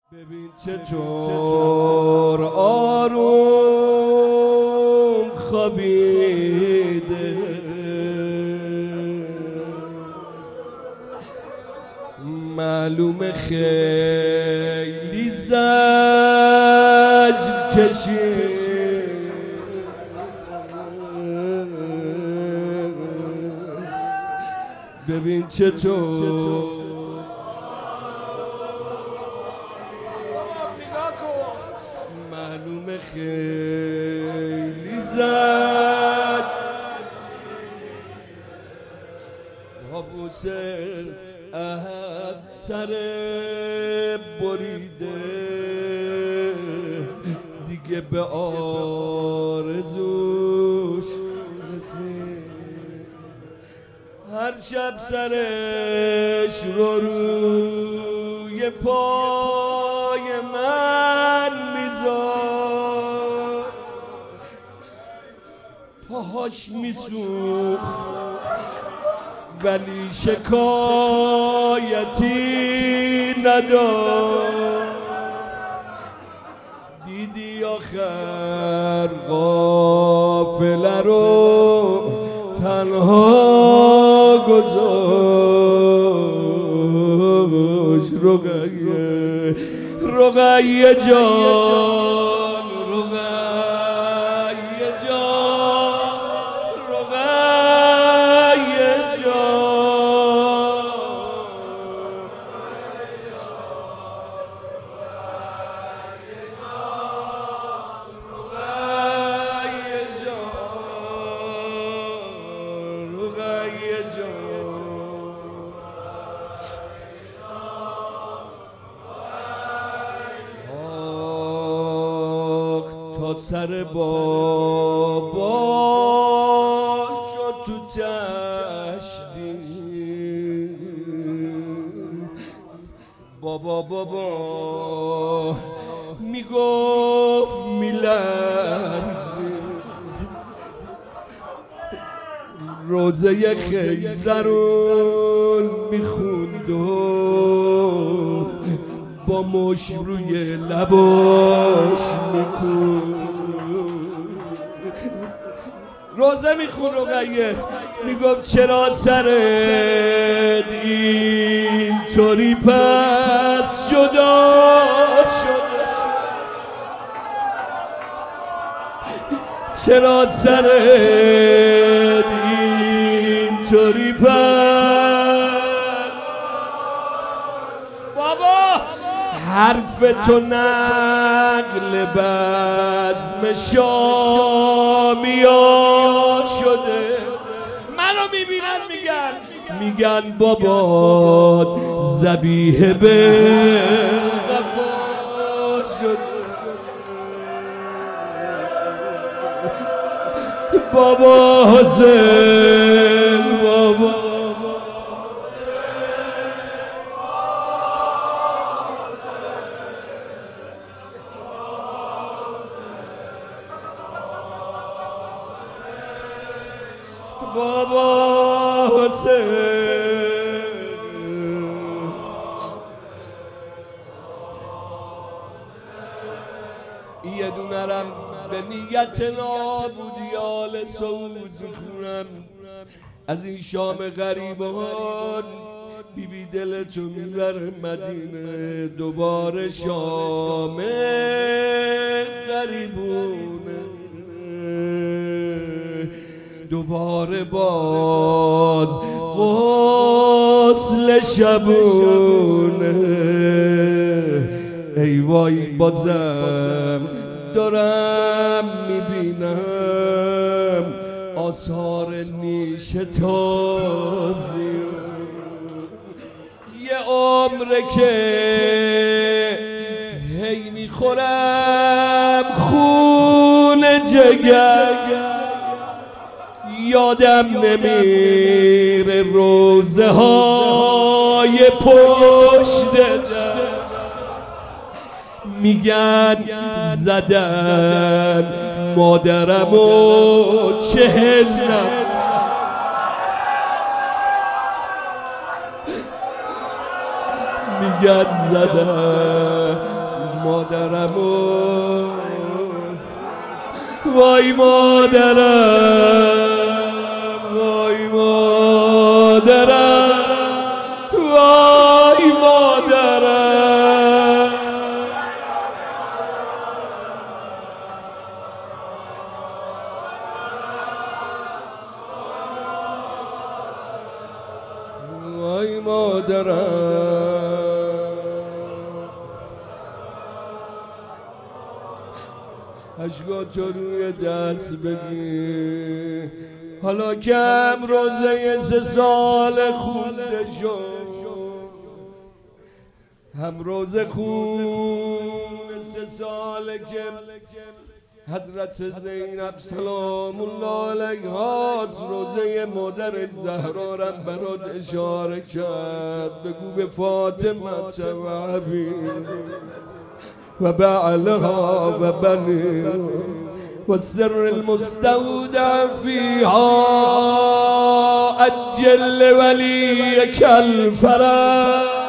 ببین چطور آروم خوابیده، معلومه خیلی زجر کشید. ببین چطور معلومه خیلی زد حبوسه از سر بریده، دیگه به آرزوش رسید. هر شب سرش روی پای من میذار، پاهاش میسوخت ولی شکایتی نداشت. دیدی آخر قافله رو تنها گذاشت. رقیه جان، رقیه جان، رقیه جان، رقیه جان، رقیه جان. تا سر بابا شد تو تشدید، بابا میگفت میلرزه، روزه خیزرون میخوند و با مش روی لباش میکن. روزه میخون رقیه، میگفت چرا سرت اینطوری پس جدا شده، چرا سرت اینطوری پس. بابا حرف تو نقل بزم شامیا شده، منو میبینن میگن بابا ذبیحه به قفا شده. بابا حسین، بابا بابا حسین. یه دونرم به نیت نابودی آل سعود میخونم از این شام غریبان. بیبی دلتو میبره مدینه، دوباره شام غریبونه، دوباره باز غسل شبونه. ای وای بازم دارم میبینم آثار نیش تازی. یه عمره که هی میخورم خون جگر، یادم نمیره روزه های پشت در، میگن زدن مادرم و 40 میگن زدن مادرم وای مادرم وای مادرم وای مادرم وای مادرم اشکاتو روی دست بگیر حالا که روزه 3 سال خونده شد هم روزه خون 3 ساله که حضرت زینب سلام الله علیها روزه مادر زهرا را برات اشاره کرد بگو به فاطمه و حبیب و بعلها و بنیها و السر المستودع فيها أجل وليك الفرج